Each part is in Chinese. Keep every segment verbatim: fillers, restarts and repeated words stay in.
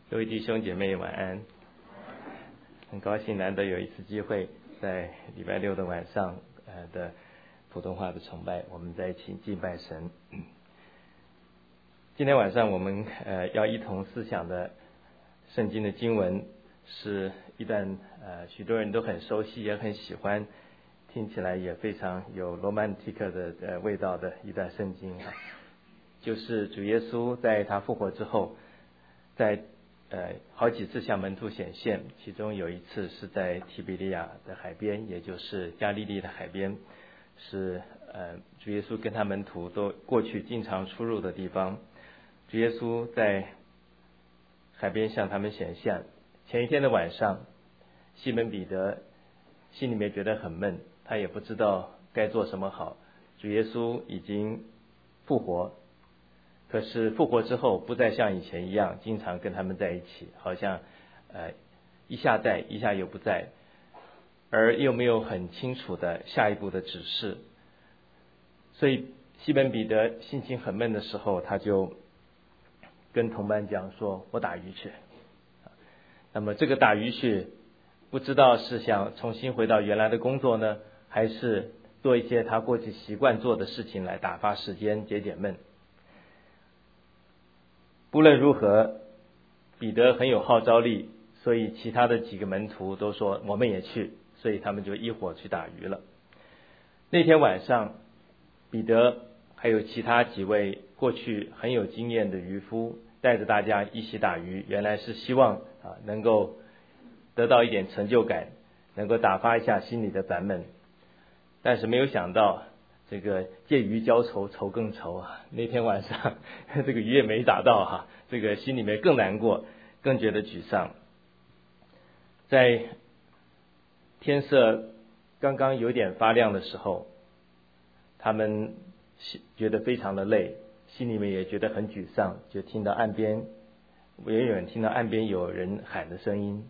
各位弟兄姐妹晚安，很高兴难得有一次机会在礼拜六的晚上呃的普通话的崇拜，我们在一起敬拜神。今天晚上我们呃要一同思想的圣经的经文是一段呃许多人都很熟悉也很喜欢，听起来也非常有 romantic 的呃味道的一段圣经啊，就是主耶稣在他复活之后，在呃好几次向门徒显现，其中有一次是在提比利亚的海边，也就是加利利的海边，是呃主耶稣跟他门徒都过去经常出入的地方。主耶稣在海边向他们显现。前一天的晚上，西门彼得心里面觉得很闷，他也不知道该做什么好。主耶稣已经复活，可是复活之后不再像以前一样经常跟他们在一起，好像呃一下在一下又不在，而又没有很清楚的下一步的指示。所以西门彼得心情很闷的时候，他就跟同伴讲说，我打鱼去。那么这个打鱼去不知道是想重新回到原来的工作呢，还是做一些他过去习惯做的事情来打发时间解解闷。不论如何，彼得很有号召力，所以其他的几个门徒都说我们也去，所以他们就一伙去打鱼了。那天晚上，彼得还有其他几位过去很有经验的渔夫带着大家一起打鱼，原来是希望啊能够得到一点成就感，能够打发一下心里的烦闷。但是没有想到，这个借鱼浇愁，愁更愁啊！那天晚上这个鱼也没打到哈，这个心里面更难过，更觉得沮丧。在天色刚刚有点发亮的时候，他们觉得非常的累，心里面也觉得很沮丧，就听到岸边远远听到岸边有人喊的声音，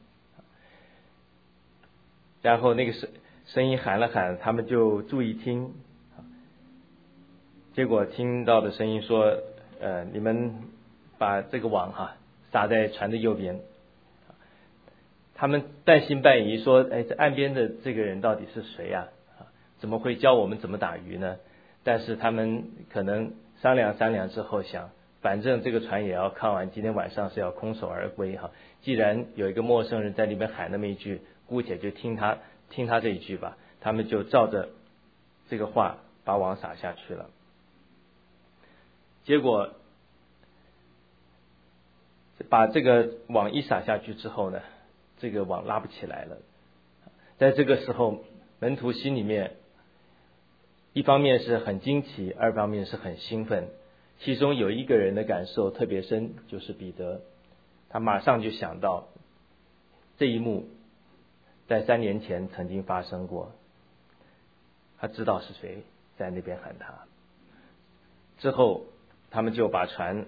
然后那个声声音喊了喊，他们就注意听，结果听到的声音说，呃，你们把这个网哈撒在船的右边。他们半信半疑说，哎，这岸边的这个人到底是谁呀？啊，怎么会教我们怎么打鱼呢？但是他们可能商量商量之后想，反正这个船也要看完，今天晚上是要空手而归哈。既然有一个陌生人在里面喊那么一句，姑且就听他听他这一句吧。他们就照着这个话把网撒下去了。结果把这个网一撒下去之后呢，这个网拉不起来了。在这个时候，门徒心里面一方面是很惊奇，二方面是很兴奋。其中有一个人的感受特别深，就是彼得。他马上就想到这一幕在三年前曾经发生过，他知道是谁在那边喊他。之后他们就把船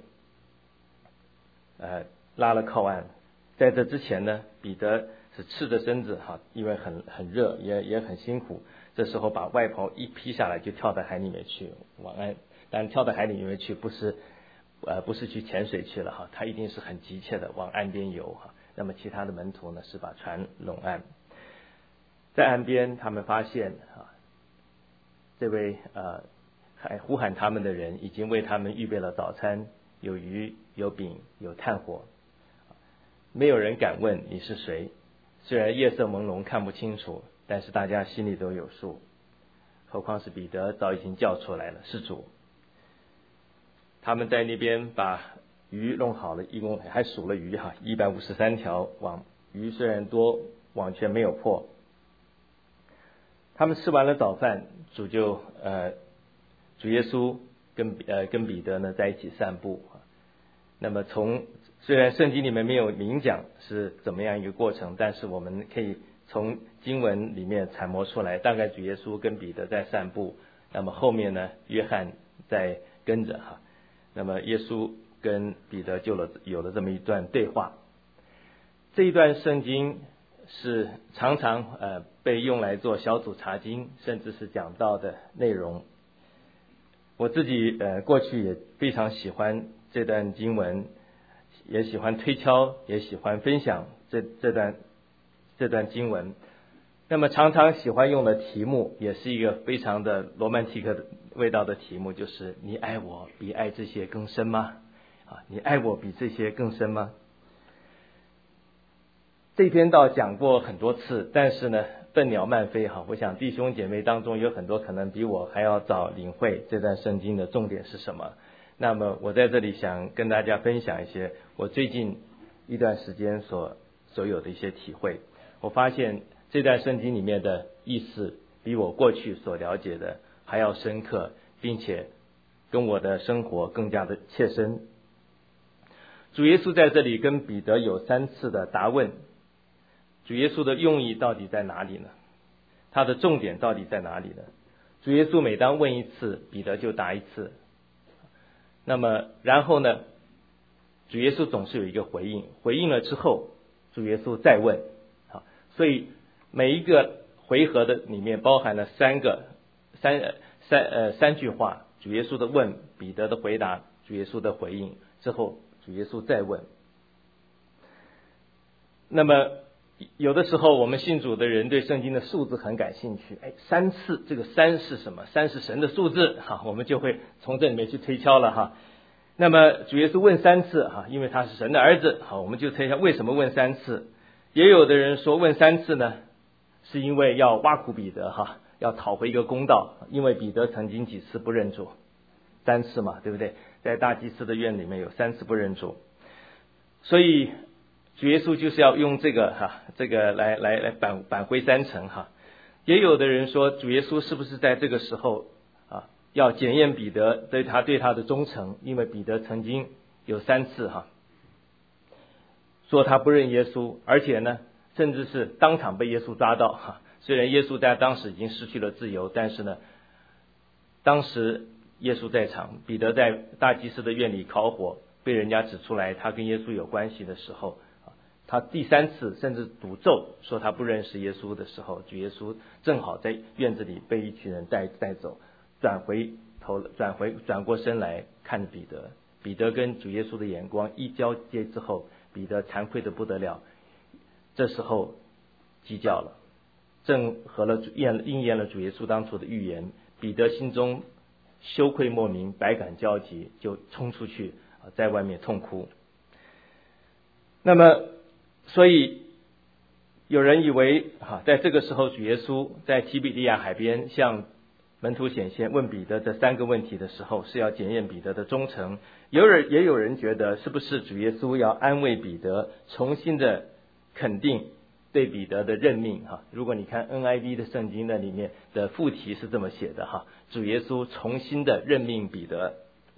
呃拉了靠岸。在这之前呢，彼得是赤着身子哈，因为很很热，也也很辛苦。这时候把外袍一披下来，就跳到海里面去往岸。但跳到海里面去不是呃不是去潜水去了哈，他一定是很急切的往岸边游哈。那么其他的门徒呢是把船拢岸。在岸边，他们发现啊，这位呃还呼喊他们的人已经为他们预备了早餐，有鱼有饼有炭火。没有人敢问你是谁，虽然夜色朦胧看不清楚，但是大家心里都有数。何况是彼得早已经叫出来了，是主。他们在那边把鱼弄好了，一共还数了鱼哈，一百五十三条网，鱼虽然多，网却没有破。他们吃完了早饭，主就呃主耶稣跟呃跟彼得呢在一起散步。那么从虽然圣经里面没有明讲是怎么样一个过程，但是我们可以从经文里面揣摩出来，大概主耶稣跟彼得在散步，那么后面呢约翰在跟着哈，那么耶稣跟彼得就了有了这么一段对话。这一段圣经是常常呃被用来做小组查经，甚至是讲道的内容。我自己呃过去也非常喜欢这段经文， 也喜欢推敲，也喜欢分享这这段这段经文。那么常常喜欢用的题目也是一个非常的罗曼蒂克的味道的题目，就是你爱我比爱这些更深吗？啊，你爱我比这些更深吗？这篇道讲过很多次，但是呢笨鸟慢飞哈，我想弟兄姐妹当中有很多可能比我还要早领会这段圣经的重点是什么。那么我在这里想跟大家分享一些我最近一段时间所所有的一些体会。我发现这段圣经里面的意思比我过去所了解的还要深刻，并且跟我的生活更加的切身。主耶稣在这里跟彼得有三次的答问，主耶稣的用意到底在哪里呢？他的重点到底在哪里呢？主耶稣每当问一次，彼得就答一次。那么然后呢，主耶稣总是有一个回应，回应了之后主耶稣再问。好，所以每一个回合的里面包含了三个三三呃三句话，主耶稣的问，彼得的回答，主耶稣的回应，之后主耶稣再问。那么有的时候我们信主的人对圣经的数字很感兴趣，哎，三次，这个三是什么？三是神的数字，哈，我们就会从这里面去推敲了哈。那么主耶稣问三次哈，因为他是神的儿子，好，我们就推敲为什么问三次。也有的人说问三次呢，是因为要挖苦彼得哈，要讨回一个公道，因为彼得曾经几次不认主，三次嘛，对不对？在大祭司的院里面有三次不认主，所以主耶稣就是要用这个哈，这个来来来扳扳回三城哈。也有的人说，主耶稣是不是在这个时候啊，要检验彼得对他对他的忠诚？因为彼得曾经有三次哈，说他不认耶稣，而且呢，甚至是当场被耶稣抓到哈。虽然耶稣在当时已经失去了自由，但是呢，当时耶稣在场，彼得在大祭司的院里烤火，被人家指出来他跟耶稣有关系的时候，他第三次甚至赌咒说他不认识耶稣的时候，主耶稣正好在院子里被一群人带带走，转回头转回转过身来看彼得，彼得跟主耶稣的眼光一交接之后，彼得惭愧的不得了，这时候鸡叫了，正合了应应验了主耶稣当初的预言，彼得心中羞愧莫名，百感交集，就冲出去在外面痛哭。那么所以有人以为哈，在这个时候主耶稣在提比利亚海边向门徒显现，问彼得这三个问题的时候，是要检验彼得的忠诚。有人也有人觉得，是不是主耶稣要安慰彼得，重新的肯定对彼得的任命哈？如果你看 N I V 的圣经，那里面的副题是这么写的哈，主耶稣重新的任命彼得。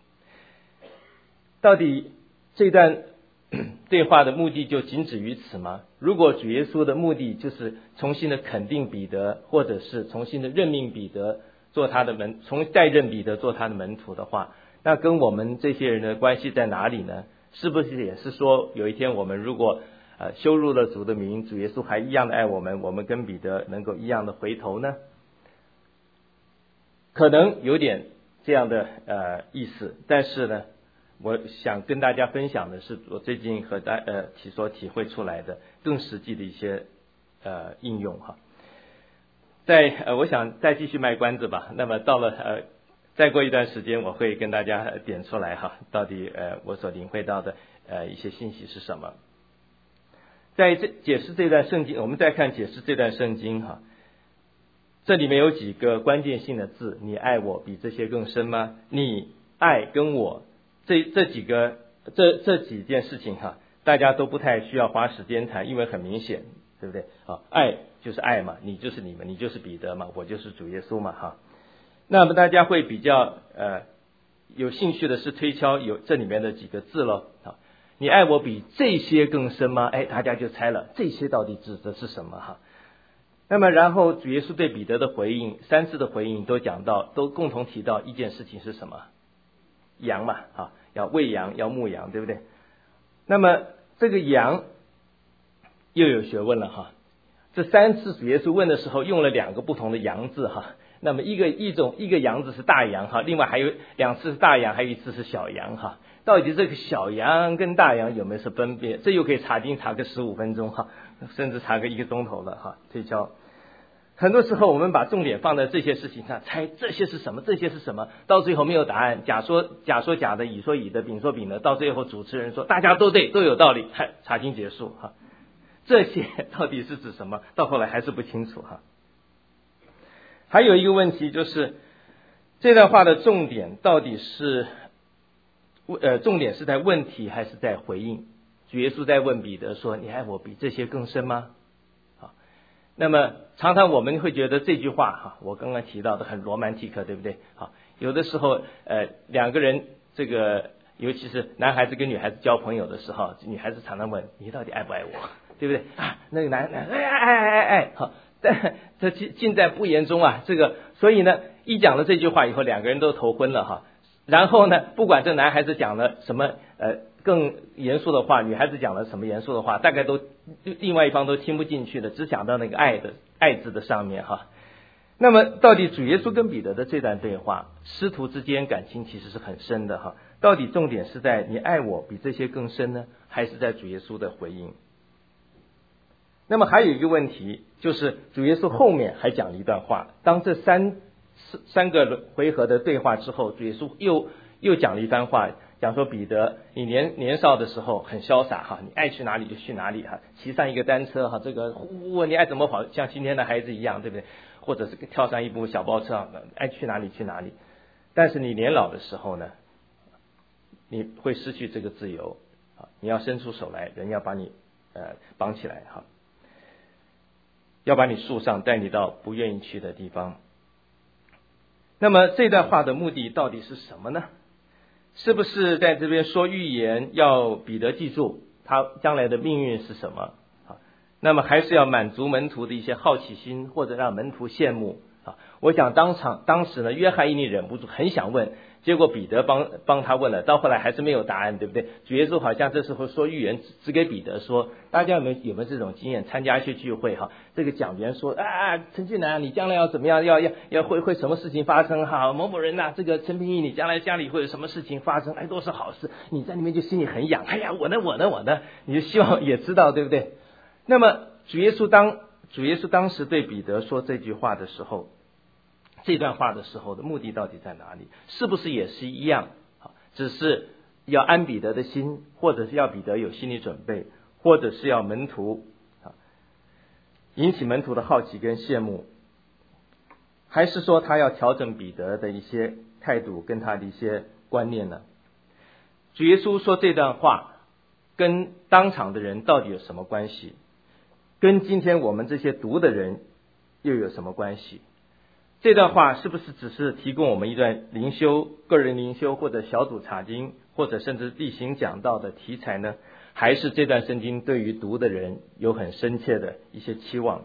到底这段对话的目的就仅止于此吗？如果主耶稣的目的就是重新的肯定彼得，或者是重新的任命彼得做他的门，重再任彼得做他的门徒的话，那跟我们这些人的关系在哪里呢？是不是也是说，有一天我们如果呃羞辱了主的名，主耶稣还一样的爱我们，我们跟彼得能够一样的回头呢？可能有点这样的呃意思，但是呢，我想跟大家分享的是我最近和大呃体所体会出来的更实际的一些呃应用哈。在呃我想再继续卖关子吧，那么到了呃再过一段时间我会跟大家点出来哈，到底呃我所领会到的呃一些信息是什么。在这解释这段圣经，我们再看解释这段圣经哈，这里面有几个关键性的字，你爱我比这些更深吗？你爱跟我这这几个这这几件事情哈，大家都不太需要花时间谈，因为很明显，对不对？啊，爱就是爱嘛，你就是你们，你就是彼得嘛，我就是主耶稣嘛哈。那么大家会比较呃有兴趣的是推敲有这里面的几个字咯。啊，你爱我比这些更深吗？哎，大家就猜了，这些到底指的是什么哈？那么然后主耶稣对彼得的回应，三次的回应都讲到，都共同提到一件事情是什么？羊嘛，啊，要喂羊，要牧羊，对不对？那么这个羊又有学问了哈。这三次主耶稣问的时候，用了两个不同的羊字哈。 那么一个一种一个羊子是大羊哈，另外还有两次是大羊，还有一次是小羊哈。到底这个小羊跟大羊有没有是分别？这又可以查经查个十五分钟哈，甚至查个一个钟头了哈。推敲，很多时候我们把重点放在这些事情上，猜这些是什么，这些是什么，到最后没有答案，甲说甲说甲的，乙说乙的，丙说丙的，到最后主持人说大家都对，都有道理，嗨，查经结束哈。这些到底是指什么？到后来还是不清楚哈。还有一个问题就是，这段话的重点到底是呃重点是在问题还是在回应？主耶稣在问彼得说：“你爱我比这些更深吗？”好，那么常常我们会觉得这句话哈，我刚刚提到的很罗曼蒂克，对不对？好，有的时候呃两个人这个，尤其是男孩子跟女孩子交朋友的时候，女孩子常常问你到底爱不爱我，对不对啊？那个男男哎哎哎哎哎，好，但这尽尽在不言中啊。这个所以呢，一讲了这句话以后，两个人都头昏了哈。然后呢，不管这男孩子讲了什么呃更严肃的话，女孩子讲了什么严肃的话，大概都另外一方都听不进去的，只想到那个爱的爱字的上面哈。那么到底主耶稣跟彼得的这段对话，师徒之间感情其实是很深的哈。到底重点是在你爱我比这些更深呢，还是在主耶稣的回应？那么还有一个问题，就是主耶稣后面还讲了一段话，当这三三个回合的对话之后，主耶稣又又讲了一番话，讲说彼得，你年年少的时候很潇洒哈，你爱去哪里就去哪里哈，骑上一个单车哈，这个呼你爱怎么跑，像今天的孩子一样，对不对？或者是跳上一部小包车，爱去哪里去哪里。但是你年老的时候呢，你会失去这个自由啊，你要伸出手来，人要把你呃绑起来哈，要把你束上，带你到不愿意去的地方。那么这段话的目的到底是什么呢？是不是在这边说预言，要彼得记住他将来的命运是什么啊？那么还是要满足门徒的一些好奇心，或者让门徒羡慕啊？我想当场当时呢，约翰一定忍不住很想问，结果彼得帮帮他问了，到后来还是没有答案，对不对？主耶稣好像这时候说预言只给彼得说，大家有没有有没有这种经验？参加一些聚会哈，这个讲员说啊，陈俊南你将来要怎么样，要要要会会什么事情发生哈？某某人呐、啊，这个陈平义你将来家里会有什么事情发生？哎，都是好事，你在里面就心里很痒，哎呀，我呢我呢我呢，你就希望也知道，对不对？那么主耶稣当主耶稣当时对彼得说这句话的时候，这段话的时候的目的到底在哪里？是不是也是一样？只是要安彼得的心，或者是要彼得有心理准备，或者是要门徒引起门徒的好奇跟羡慕，还是说他要调整彼得的一些态度跟他的一些观念呢？主耶稣说这段话跟当场的人到底有什么关系？跟今天我们这些读的人又有什么关系？这段话是不是只是提供我们一段灵修、个人灵修或者小组查经，或者甚至例行讲道的题材呢？还是这段圣经对于读的人有很深切的一些期望？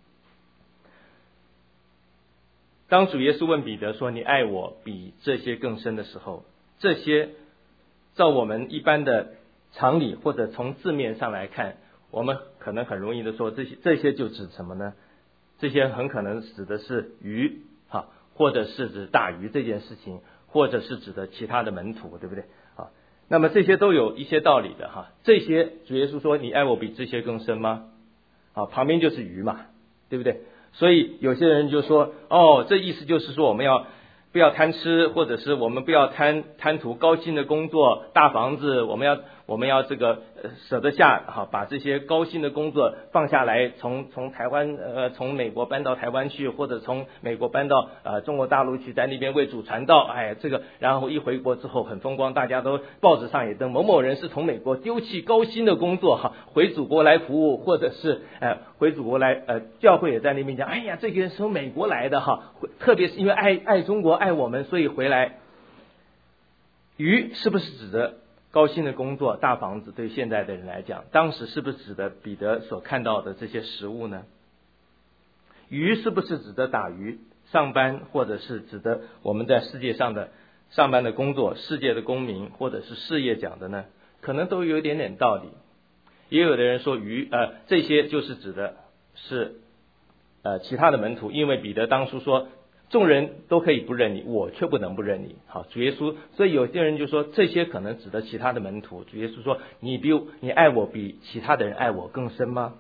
当主耶稣问彼得说你爱我比这些更深的时候，这些照我们一般的常理或者从字面上来看，我们可能很容易的说这些这些就指什么呢？这些很可能指的是鱼哈，或者是指大鱼这件事情，或者是指的其他的门徒，对不对啊？那么这些都有一些道理的哈。这些主耶稣说你爱我比这些更深吗？啊，旁边就是鱼嘛，对不对？所以有些人就说哦，这意思就是说我们要不要贪吃，或者是我们不要贪贪图高薪的工作、大房子，我们要我们要这个舍得下哈，把这些高薪的工作放下来，从从台湾呃从美国搬到台湾去，或者从美国搬到呃中国大陆去，在那边为主传道，哎，这个然后一回国之后很风光，大家都报纸上也登某某人是从美国丢弃高薪的工作哈，回祖国来服务，或者是呃回祖国来呃教会也在那边讲，哎呀，这个人是从美国来的哈，特别是因为爱爱中国爱我们，所以回来。鱼是不是指的高薪的工作、大房子？对现在的人来讲，当时是不是指的彼得所看到的这些食物呢？鱼是不是指的打鱼、上班，或者是指的我们在世界上的上班的工作、世界的公民，或者是事业讲的呢？可能都有一点点道理。也有的人说鱼呃这些就是指的是呃其他的门徒，因为彼得当初说众人都可以不认你，我却不能不认你。好，主耶稣，所以有些人就说这些可能指的其他的门徒。主耶稣说，你比你爱我比其他的人爱我更深吗？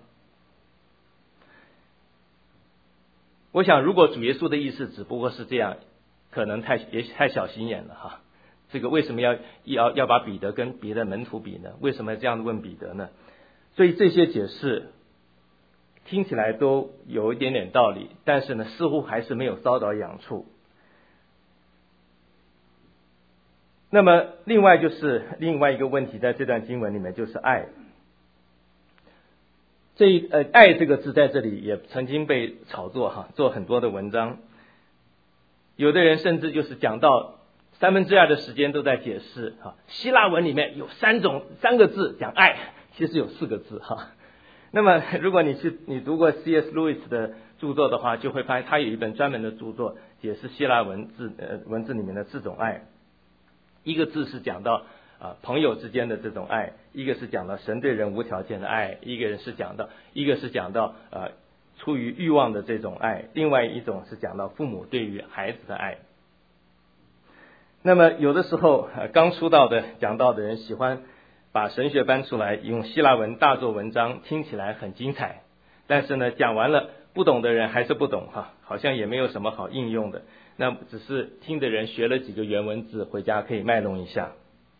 我想如果主耶稣的意思只不过是这样，可能太也太小心眼了哈。这个为什么要要要把彼得跟别的门徒比呢？为什么这样问彼得呢？所以这些解释听起来都有一点点道理，但是呢，似乎还是没有搔到痒处。那么另外就是另外一个问题，在这段经文里面就是爱。这呃爱这个字在这里也曾经被炒作哈，做很多的文章。有的人甚至就是讲到三分之二的时间都在解释哈，希腊文里面有三种三个字讲爱，其实有四个字哈。那么如果你去你读过 C S Lewis 的著作的话，就会发现他有一本专门的著作解释希腊文字呃文字里面的四种爱。一个字是讲到啊朋友之间的这种爱，一个是讲到神对人无条件的爱，一个人是讲到一个是讲到呃出于欲望的这种爱，另外一种是讲到父母对于孩子的爱。那么有的时候呃刚出道的讲道的人喜欢把神学搬出来，用希腊文大做文章，听起来很精彩，但是呢讲完了不懂的人还是不懂哈，好像也没有什么好应用的，那只是听的人学了几个原文字，回家可以卖弄一下。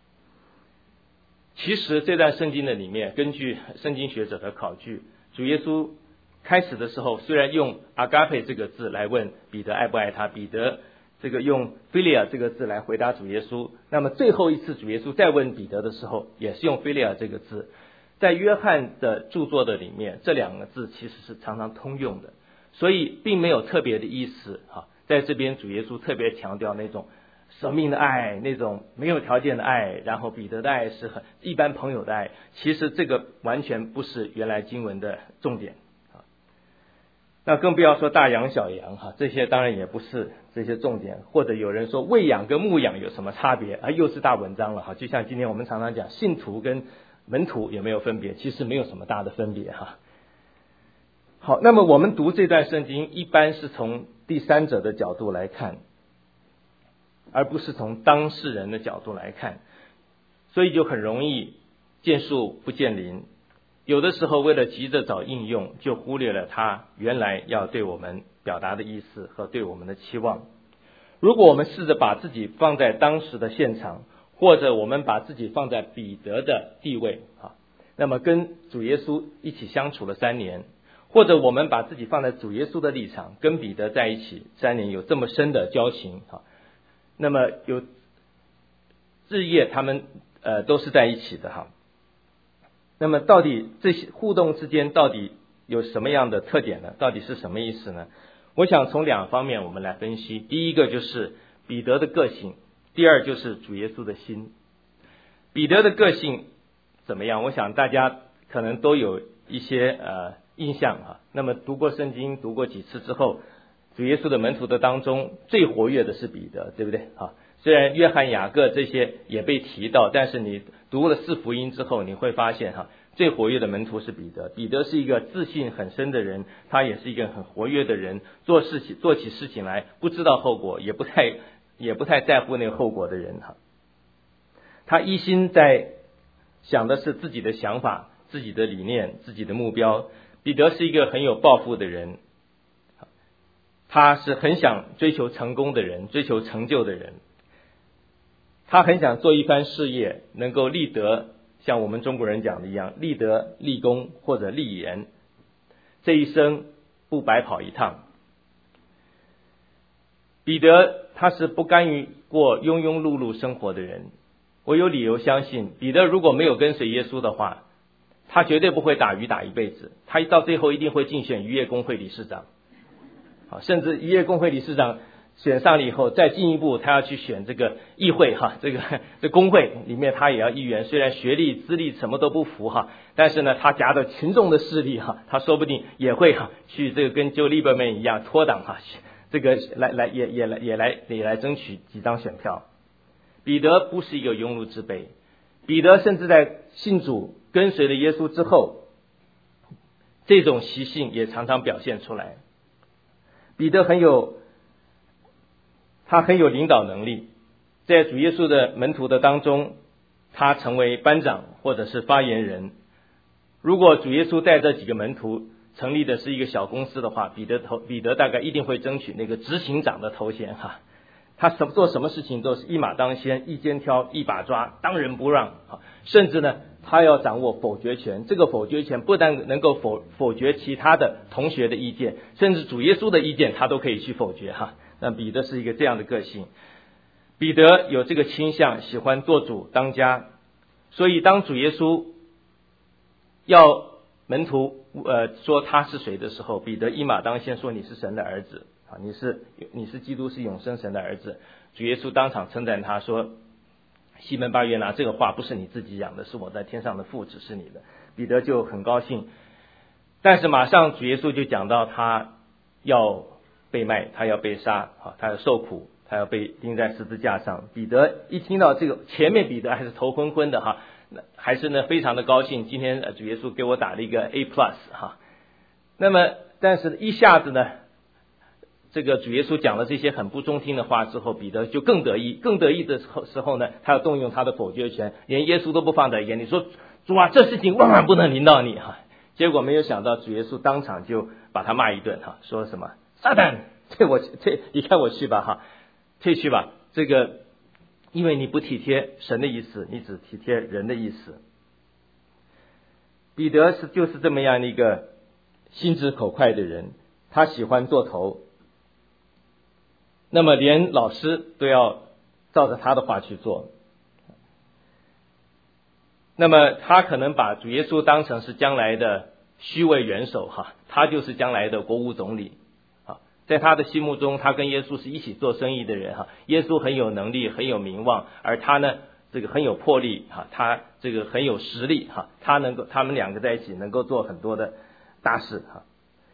其实这段圣经的里面，根据圣经学者的考据，主耶稣开始的时候虽然用 agape 这个字来问彼得爱不爱他，彼得这个用 philia 这个字来回答主耶稣，那么最后一次主耶稣再问彼得的时候也是用 philia 这个字。在约翰的著作的里面，这两个字其实是常常通用的，所以并没有特别的意思哈。在这边主耶稣特别强调那种生命的爱，那种没有条件的爱，然后彼得的爱是很一般朋友的爱，其实这个完全不是原来经文的重点。那更不要说大羊小羊哈，这些当然也不是这些重点。或者有人说喂养跟牧养有什么差别啊？又是大文章了哈。就像今天我们常常讲信徒跟门徒有没有分别？其实没有什么大的分别哈。好，那么我们读这段圣经一般是从第三者的角度来看，而不是从当事人的角度来看，所以就很容易见树不见林。有的时候为了急着找应用，就忽略了他原来要对我们表达的意思和对我们的期望。如果我们试着把自己放在当时的现场，或者我们把自己放在彼得的地位啊，那么跟主耶稣一起相处了三年，或者我们把自己放在主耶稣的立场，跟彼得在一起三年，有这么深的交情啊，那么有日夜他们呃都是在一起的哈。那么到底这些互动之间到底有什么样的特点呢？到底是什么意思呢？我想从两方面我们来分析。第一个就是彼得的个性，第二就是主耶稣的心。彼得的个性怎么样？我想大家可能都有一些呃印象啊。那么读过圣经读过几次之后，主耶稣的门徒的当中最活跃的是彼得，对不对啊？虽然约翰雅各这些也被提到，但是你读了四福音之后，你会发现哈，最活跃的门徒是彼得。彼得是一个自信很深的人，他也是一个很活跃的人，做事情做起事情来不知道后果，也不太也不太在乎那个后果的人哈。他一心在想的是自己的想法、自己的理念、自己的目标。彼得是一个很有抱负的人，他是很想追求成功的人，追求成就的人。他很想做一番事业，能够立德，像我们中国人讲的一样，立德、立功或者立言，这一生不白跑一趟。彼得他是不甘于过庸庸碌碌生活的人。我有理由相信，彼得如果没有跟随耶稣的话，他绝对不会打鱼打一辈子，他到最后一定会竞选渔业工会理事长，甚至渔业工会理事长选上了以后，再进一步他要去选这个议会哈，这个这工会里面他也要议员，虽然学历资历什么都不符哈，但是呢他夹着群众的势力哈，他说不定也会哈去这个跟 Joe Lieberman 一样脱党哈，这个来来也也来也来也来争取几张选票。彼得不是一个庸碌之辈，彼得甚至在信主跟随了耶稣之后，这种习性也常常表现出来。彼得很有他很有领导能力，在主耶稣的门徒的当中，他成为班长或者是发言人。如果主耶稣带这几个门徒成立的是一个小公司的话，彼得头彼得大概一定会争取那个执行长的头衔哈。他什做什么事情都是一马当先，一肩挑，一把抓，当仁不让啊！甚至呢，他要掌握否决权。这个否决权不但能够否否决其他的同学的意见，甚至主耶稣的意见，他都可以去否决哈。那彼得是一个这样的个性，彼得有这个倾向，喜欢做主当家。所以当主耶稣要门徒呃说他是谁的时候，彼得一马当先说你是神的儿子。你是你是基督，是永生神的儿子。主耶稣当场称赞他说：“西门巴约拿，这个话不是你自己讲的，是我在天上的父指示你的。”彼得就很高兴，但是马上主耶稣就讲到他要被卖，他要被杀，他要受苦，他要被钉在十字架上。彼得一听到这个，前面彼得还是头昏昏的哈，还是呢非常的高兴。今天主耶稣给我打了一个 A plus 哈。那么，但是一下子呢？这个主耶稣讲了这些很不中听的话之后，彼得就更得意，更得意的时候时候呢，他要动用他的否决权，连耶稣都不放在眼里，说主啊，这事情万万不能临到你哈。结果没有想到主耶稣当场就把他骂一顿哈，说什么撒旦，退我退离开我去吧哈，退去吧。这个因为你不体贴神的意思，你只体贴人的意思。彼得是就是这么样的一个心直口快的人，他喜欢做头。那么连老师都要照着他的话去做，那么他可能把主耶稣当成是将来的虚位元首哈，他就是将来的国务总理啊，在他的心目中，他跟耶稣是一起做生意的人哈，耶稣很有能力，很有名望，而他呢，这个很有魄力哈，他这个很有实力哈，他能够他们两个在一起能够做很多的大事哈。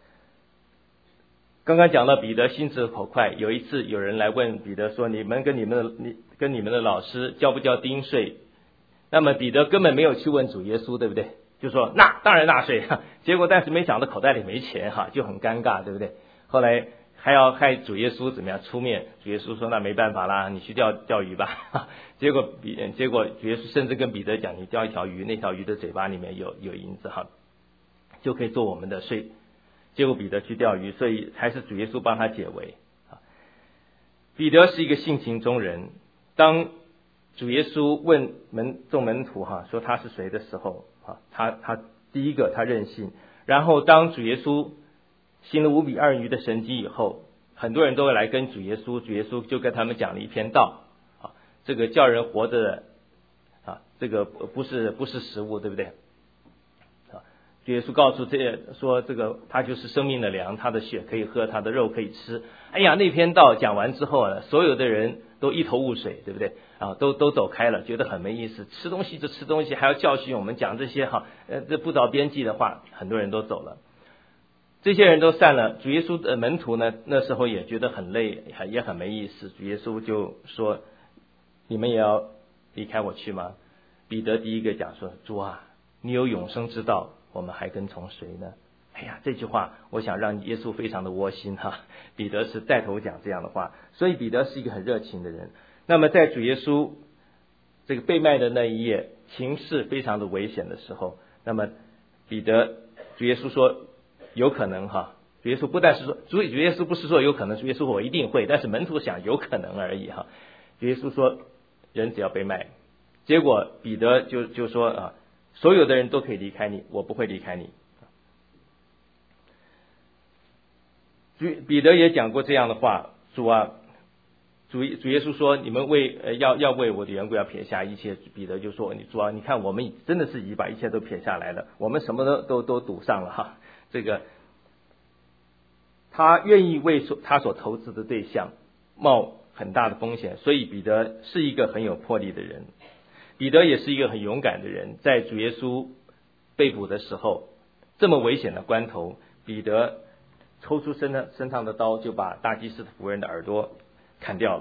刚刚讲到彼得心直口快，有一次有人来问彼得说：“你们跟你们的你跟你们的老师交不交丁税？”那么彼得根本没有去问主耶稣，对不对？就说那当然纳税哈。结果但是没想到口袋里没钱哈，就很尴尬，对不对？后来还要害主耶稣怎么样出面？主耶稣说：“那没办法啦，你去钓钓鱼吧。”结果彼结果主耶稣甚至跟彼得讲：“你钓一条鱼，那条鱼的嘴巴里面有有银子哈，就可以做我们的税。”结果彼得去钓鱼，所以还是主耶稣帮他解围。彼得是一个性情中人，当主耶稣问门众门徒哈说他是谁的时候，他他第一个他任性，然后当主耶稣行了五饼二鱼的神迹以后，很多人都会来跟主耶稣，主耶稣就跟他们讲了一篇道啊，这个叫人活着的啊，这个不是不是食物，对不对？主耶稣告诉这说这个他就是生命的粮，他的血可以喝，他的肉可以吃。哎呀，那篇道讲完之后啊，所有的人都一头雾水，对不对啊？都都走开了，觉得很没意思，吃东西就吃东西，还要教训我们讲这些哈，呃，这不着边际的话，很多人都走了。这些人都散了，主耶稣的门徒呢，那时候也觉得很累，也很没意思。主耶稣就说：“你们也要离开我去吗？”彼得第一个讲说：“主啊，你有永生之道，我们还跟从谁呢？”哎呀，这句话我想让耶稣非常的窝心哈。彼得是带头讲这样的话，所以彼得是一个很热情的人。那么在主耶稣这个被卖的那一夜，情势非常的危险的时候，那么彼得主耶稣说有可能哈。主耶稣不但是说主主耶稣不是说有可能，主耶稣说我一定会，但是门徒想有可能而已哈。主耶稣说人只要被卖，结果彼得就就说啊，所有的人都可以离开你，我不会离开你。彼得也讲过这样的话，主啊，主主耶稣说你们为呃要要为我的缘故要撇下一切。彼得就说你主啊，你看我们真的是已经把一切都撇下来了，我们什么都都都赌上了哈。这个他愿意为所他所投资的对象冒很大的风险，所以彼得是一个很有魄力的人。彼得也是一个很勇敢的人，在主耶稣被捕的时候，这么危险的关头，彼得抽出身的身上的刀，就把大祭司夫人的耳朵砍掉了。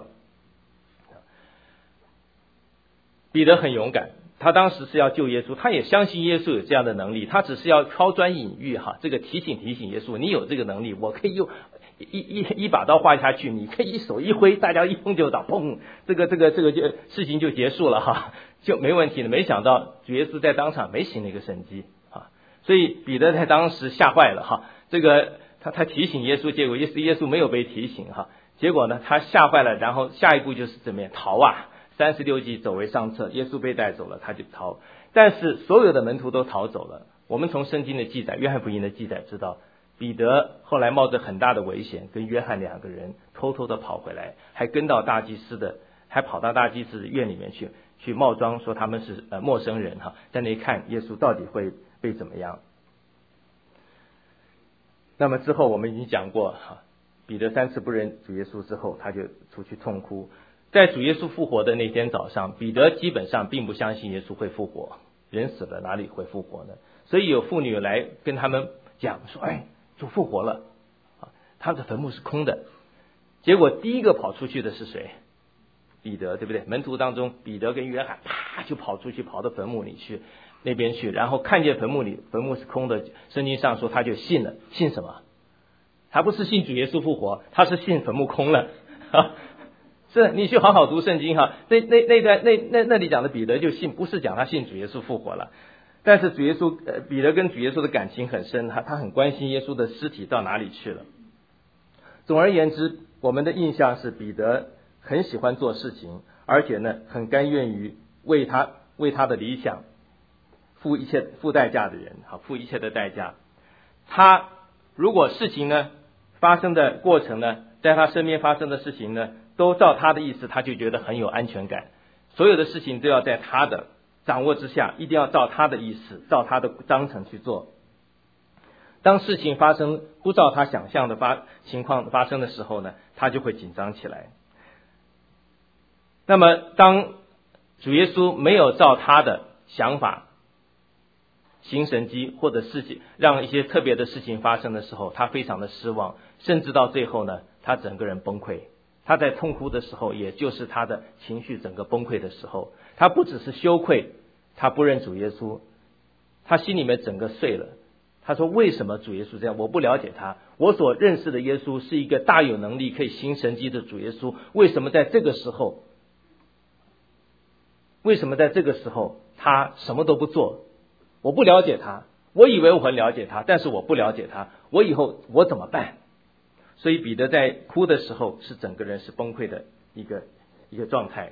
彼得很勇敢，他当时是要救耶稣，他也相信耶稣有这样的能力，他只是要抛砖引玉哈，这个提醒提醒耶稣，你有这个能力，我可以用一一一把刀划下去，你可以一手一挥，大家一碰就倒，砰，这个这个这个就事情就结束了哈，就没问题了。没想到主耶稣在当场没行那个神迹啊，所以彼得在当时吓坏了哈，这个他他提醒耶稣，结果耶稣耶稣没有被提醒哈，结果呢他吓坏了，然后下一步就是怎么样逃啊，三十六计走为上策，耶稣被带走了，他就逃，但是所有的门徒都逃走了。我们从圣经的记载，约翰福音的记载知道，彼得后来冒着很大的危险，跟约翰两个人偷偷的跑回来，还跟到大祭司的，还跑到大祭司的院里面去，去冒装说他们是呃陌生人哈，在那里看耶稣到底会被怎么样。那么之后我们已经讲过哈，彼得三次不认主耶稣之后，他就出去痛哭。在主耶稣复活的那天早上，彼得基本上并不相信耶稣会复活，人死了哪里会复活呢？所以有妇女来跟他们讲说，哎，主复活了，他的坟墓是空的。结果第一个跑出去的是谁？彼得，对不对？门徒当中，彼得跟约翰啪就跑出去，跑到坟墓里去，那边去，然后看见坟墓里坟墓是空的，圣经上说他就信了。信什么？他不是信主耶稣复活，他是信坟墓空了。是你去好好读圣经哈，那那那段那那那里讲的彼得就信，不是讲他信主耶稣复活了。但是主耶稣呃彼得跟主耶稣的感情很深，他他很关心耶稣的尸体到哪里去了。总而言之，我们的印象是彼得很喜欢做事情，而且呢很甘愿于为他为他的理想付一切付代价的人，好付一切的代价。他如果事情呢发生的过程呢，在他身边发生的事情呢都照他的意思，他就觉得很有安全感。所有的事情都要在他的掌握之下，一定要照他的意思，照他的章程去做。当事情发生不照他想象的发情况发生的时候呢，他就会紧张起来。那么当主耶稣没有照他的想法行神迹，或者事情让一些特别的事情发生的时候，他非常的失望，甚至到最后呢，他整个人崩溃。他在痛哭的时候，也就是他的情绪整个崩溃的时候，他不只是羞愧，他不认主耶稣，他心里面整个碎了。他说，为什么主耶稣这样？我不了解他，我所认识的耶稣是一个大有能力可以行神迹的主耶稣，为什么在这个时候为什么在这个时候他什么都不做？我不了解他，我以为我很了解他，但是我不了解他，我以后我怎么办？所以彼得在哭的时候是整个人是崩溃的一个一个状态。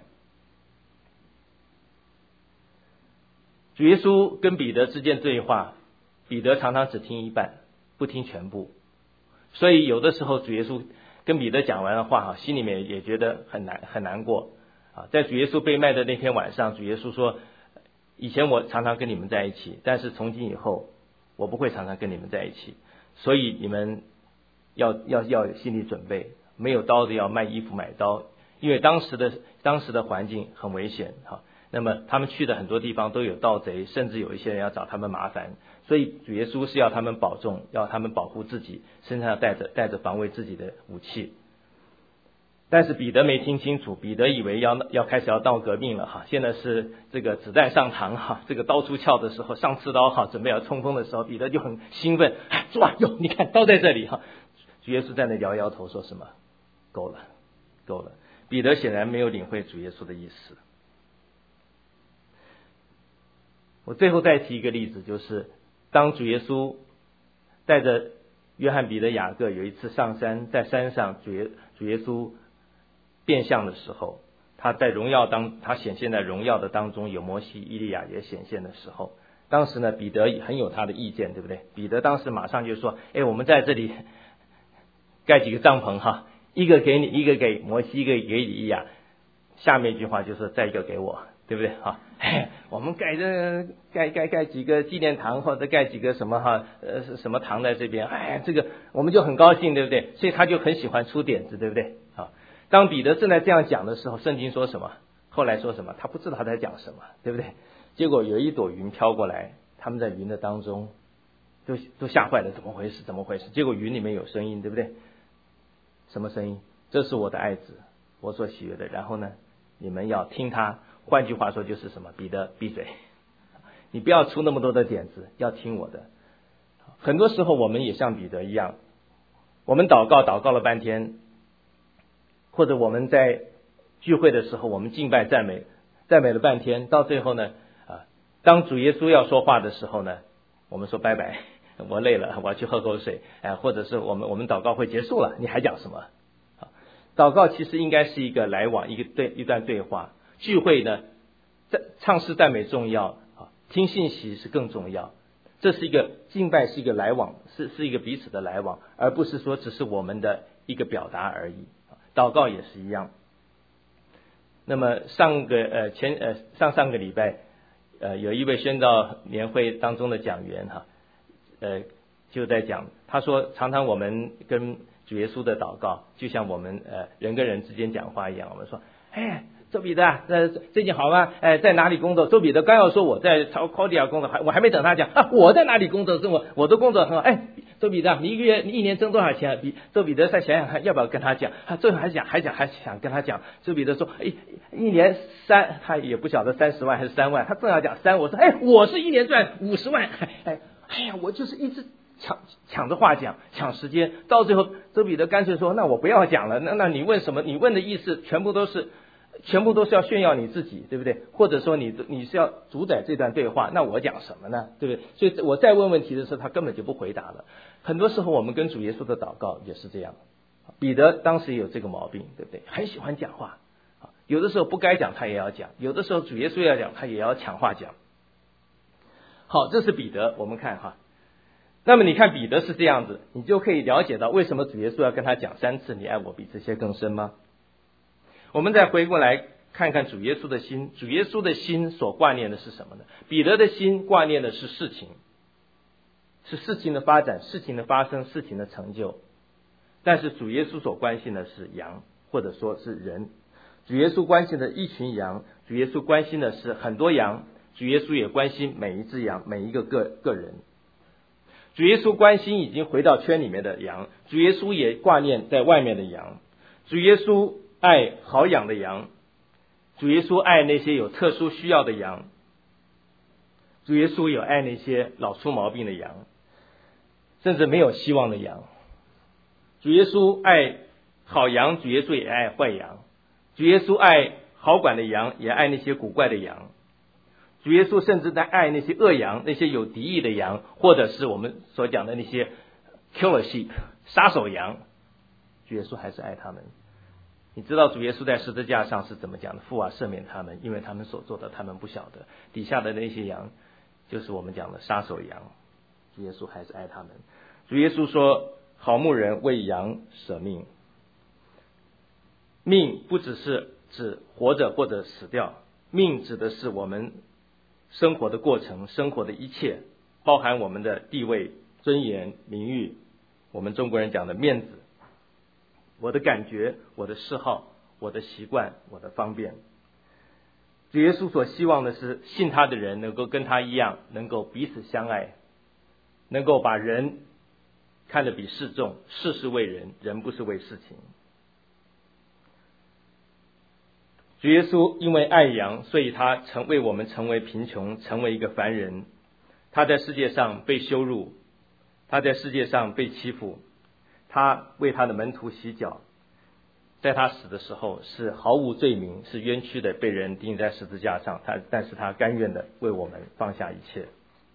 主耶稣跟彼得之间对话，彼得常常只听一半，不听全部。所以有的时候主耶稣跟彼得讲完的话，心里面也觉得很难很难过啊。在主耶稣被卖的那天晚上，主耶稣说，以前我常常跟你们在一起，但是从今以后我不会常常跟你们在一起，所以你们要要要有心理准备，没有刀的要卖衣服买刀，因为当时的当时的环境很危险哈。那么他们去的很多地方都有盗贼，甚至有一些人要找他们麻烦，所以主耶稣是要他们保重，要他们保护自己，身上带着带着防卫自己的武器。但是彼得没听清楚，彼得以为要要开始要闹革命了哈，现在是这个子弹上膛哈，这个刀出鞘的时候，上刺刀哈，准备要冲锋的时候，彼得就很兴奋，哎，主啊，哟，你看刀在这里哈。主耶稣在那摇摇头说什么？够了，够了。彼得显然没有领会主耶稣的意思。我最后再提一个例子，就是当主耶稣带着约翰、彼得、雅各有一次上山，在山上主耶主耶稣变相的时候，他在荣耀当他显现在荣耀的当中，有摩西、以利亚也显现的时候，当时呢彼得很有他的意见，对不对？彼得当时马上就说，哎，我们在这里盖几个帐篷哈，一个给你，一个给摩西，一个给以利亚，下面一句话就是再一个给我，对不对哈？我们盖这盖盖盖几个纪念堂，或者盖几个什么哈呃什么堂在这边，哎，这个我们就很高兴，对不对？所以他就很喜欢出点子，对不对？好，当彼得正在这样讲的时候，圣经说什么？后来说什么？他不知道他在讲什么，对不对？结果有一朵云飘过来，他们在云的当中都都吓坏了，怎么回事？怎么回事？结果云里面有声音，对不对？什么声音？这是我的爱子，我所喜悦的。然后呢，你们要听他。换句话说就是什么？彼得闭嘴，你不要出那么多的点子，要听我的。很多时候我们也像彼得一样， 我们祷告祷告了半天，或者我们在聚会的时候我们敬拜赞美赞美了半天，到最后呢啊，当主耶稣要说话的时候呢，我们说拜拜，我累了，我要去喝口水，哎，或者是我们我们祷告会结束了，你还讲什么？啊，祷告其实应该是一个来往，一个对一段对话。聚会呢，唱诗赞美重要啊，听信息是更重要。这是一个敬拜，是一个来往，是是一个彼此的来往，而不是说只是我们的一个表达而已。祷告也是一样。那么上个呃前呃上上个礼拜呃有一位宣道年会当中的讲员哈呃就在讲，他说常常我们跟主耶稣的祷告就像我们呃人跟人之间讲话一样，我们说哎周彼得呃最近好吗？哎在哪里工作？周彼得刚要说我在超考迪亚工作，还我还没等他讲啊我在哪里工作，我我的工作很好。哎周彼得你一个月你一年挣多少钱？比周彼得再想想看要不要跟他讲，他最后还想还想还想跟他讲。周彼得说哎一年三，他也不晓得三十万还是三万，他正要讲三，我说哎我是一年赚五十万，哎哎呀我就是一直抢抢着话讲，抢时间，到最后周彼得干脆说那我不要讲了，那那你问什么？你问的意思全部都是全部都是要炫耀你自己，对不对？或者说你你是要主宰这段对话，那我讲什么呢？对不对？所以我再问问题的时候他根本就不回答了。很多时候我们跟主耶稣的祷告也是这样，彼得当时也有这个毛病，对不对？很喜欢讲话，有的时候不该讲他也要讲，有的时候主耶稣要讲他也要抢话讲。好，这是彼得，我们看哈。那么你看彼得是这样子，你就可以了解到为什么主耶稣要跟他讲三次你爱我比这些更深吗？我们再回过来看看主耶稣的心，主耶稣的心所挂念的是什么呢？彼得的心挂念的是事情，是事情的发展，事情的发生，事情的成就。但是主耶稣所关心的是羊，或者说是人。主耶稣关心的一群羊，主耶稣关心的是很多羊，主耶稣也关心每一只羊，每一个个个人。主耶稣关心已经回到圈里面的羊，主耶稣也挂念在外面的羊。主耶稣爱好养的羊，主耶稣爱那些有特殊需要的羊，主耶稣有爱那些老出毛病的羊，甚至没有希望的羊。主耶稣爱好羊，主耶稣也爱坏羊。主耶稣爱好管的羊，也爱那些古怪的羊。主耶稣甚至在爱那些恶羊，那些有敌意的羊，或者是我们所讲的那些 killer sheep 杀手羊，主耶稣还是爱他们。你知道主耶稣在十字架上是怎么讲的？父啊赦免他们，因为他们所做的他们不晓得。底下的那些羊就是我们讲的杀手羊，主耶稣还是爱他们。主耶稣说好牧人为羊舍命，命不只是指活着或者死掉，命指的是我们生活的过程，生活的一切，包含我们的地位、尊严、名誉，我们中国人讲的面子，我的感觉，我的嗜好，我的习惯，我的方便。主耶稣所希望的是信他的人能够跟他一样，能够彼此相爱，能够把人看得比事重，事是为人，人不是为事情。主耶稣因为爱羊，所以他成为我们成为贫穷，成为一个凡人。他在世界上被羞辱，他在世界上被欺负，他为他的门徒洗脚，在他死的时候是毫无罪名，是冤屈的被人钉在十字架上，他但是他甘愿的为我们放下一切。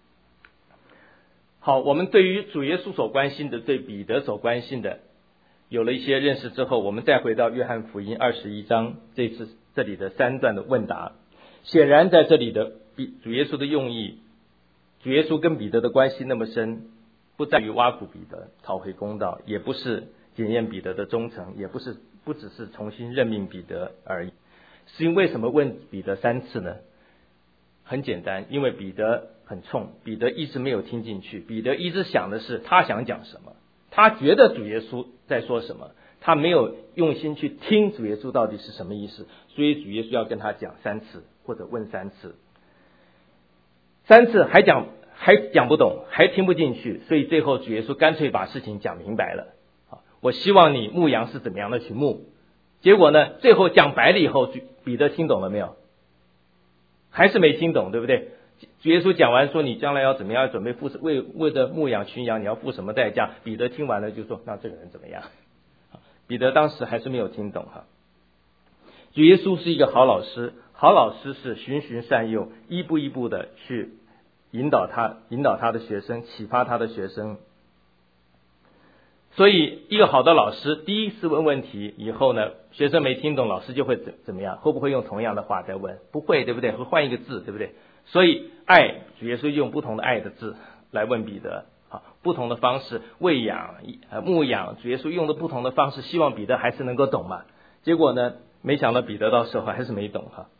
好，我们对于主耶稣所关心的，对彼得所关心的有了一些认识之后，我们再回到约翰福音二十一章，这次这里的三段的问答。显然在这里的主耶稣的用意，主耶稣跟彼得的关系那么深，不在于挖苦彼得讨回公道，也不是检验彼得的忠诚，也不是不只是重新任命彼得而已。是因为什么问彼得三次呢？很简单，因为彼得很冲，彼得一直没有听进去，彼得一直想的是他想讲什么，他觉得主耶稣在说什么，他没有用心去听主耶稣到底是什么意思，所以主耶稣要跟他讲三次，或者问三次，三次还讲还讲不懂，还听不进去，所以最后主耶稣干脆把事情讲明白了。我希望你牧羊是怎么样的去牧，结果呢，最后讲白了以后，彼得听懂了没有？还是没听懂，对不对？ 主耶稣讲完说你将来要怎么样，准备付为为了牧养群羊你要付什么代价，彼得听完了就说那这个人怎么样？彼得当时还是没有听懂哈。主耶稣是一个好老师，好老师是循循善诱，一步一步的去引导他引导他的学生，启发他的学生。所以一个好的老师第一次问问题以后呢，学生没听懂，老师就会怎怎么样？会不会用同样的话再问？不会，对不对？会换一个字，对不对？所以爱，主耶稣用不同的爱的字来问彼得，好，不同的方式喂养呃牧养，主耶稣用的不同的方式，希望彼得还是能够懂嘛。结果呢，没想到彼得到时候还是没懂哈。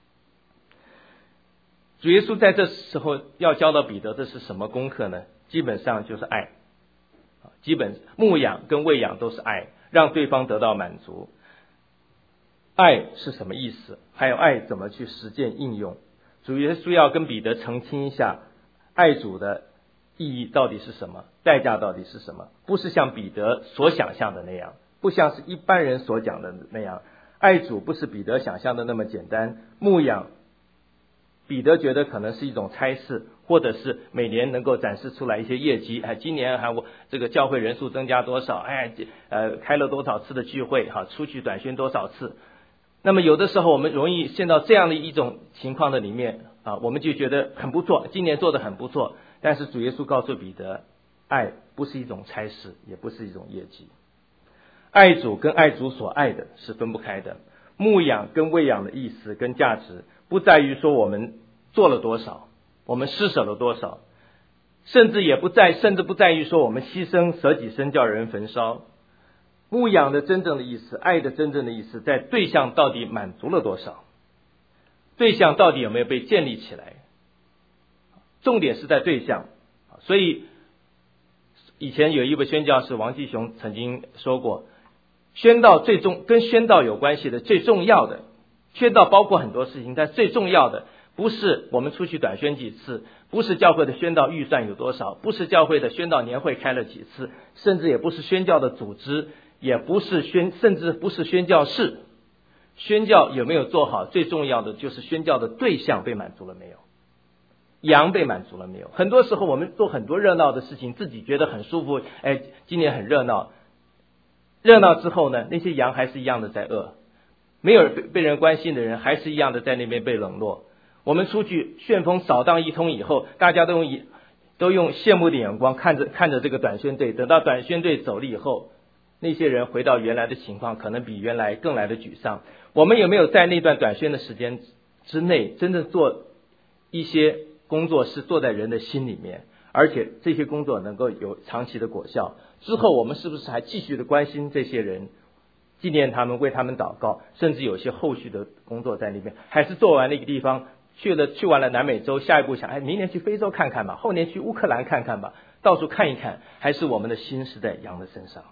主耶稣在这时候要教导彼得的是什么功课呢？基本上就是爱。基本牧养跟喂养都是爱，让对方得到满足。爱是什么意思？还有爱怎么去实践应用？主耶稣要跟彼得澄清一下，爱主的意义到底是什么，代价到底是什么？不是像彼得所想象的那样，不像是一般人所讲的那样。爱主不是彼得想象的那么简单，牧养彼得觉得可能是一种差事，或者是每年能够展示出来一些业绩，哎，今年还我这个教会人数增加多少，哎，呃，开了多少次的聚会，哈，出去短宣多少次。那么有的时候我们容易陷到这样的一种情况的里面啊，我们就觉得很不错，今年做得很不错。但是主耶稣告诉彼得，爱不是一种差事，也不是一种业绩。爱主跟爱主所爱的是分不开的。牧养跟喂养的意思跟价值不在于说我们做了多少，我们施舍了多少，甚至也不在甚至不在于说我们牺牲舍己身叫人焚烧。牧养的真正的意思，爱的真正的意思，在对象到底满足了多少，对象到底有没有被建立起来，重点是在对象。所以以前有一位宣教士王继雄曾经说过，宣道最重跟宣道有关系的最重要的，宣道包括很多事情，但最重要的不是我们出去短宣几次，不是教会的宣道预算有多少，不是教会的宣道年会开了几次，甚至也不是宣教的组织，也不是宣甚至不是宣教士。宣教有没有做好，最重要的就是宣教的对象被满足了没有，羊被满足了没有。很多时候我们做很多热闹的事情，自己觉得很舒服，哎，今年很热闹，热闹之后呢，那些羊还是一样的在饿，没有被被人关心的人还是一样的在那边被冷落。我们出去旋风扫荡一通以后，大家都用都用羡慕的眼光看着看着这个短宣队，等到短宣队走了以后，那些人回到原来的情况，可能比原来更来的沮丧。我们有没有在那段短宣的时间之内，真正做一些工作是做在人的心里面，而且这些工作能够有长期的果效？之后我们是不是还继续的关心这些人，纪念他们，为他们祷告，甚至有些后续的工作在那边？还是做完那个地方去了去完了南美洲，下一步想，哎，明年去非洲看看吧，后年去乌克兰看看吧，到处看一看？还是我们的心是在羊的身上？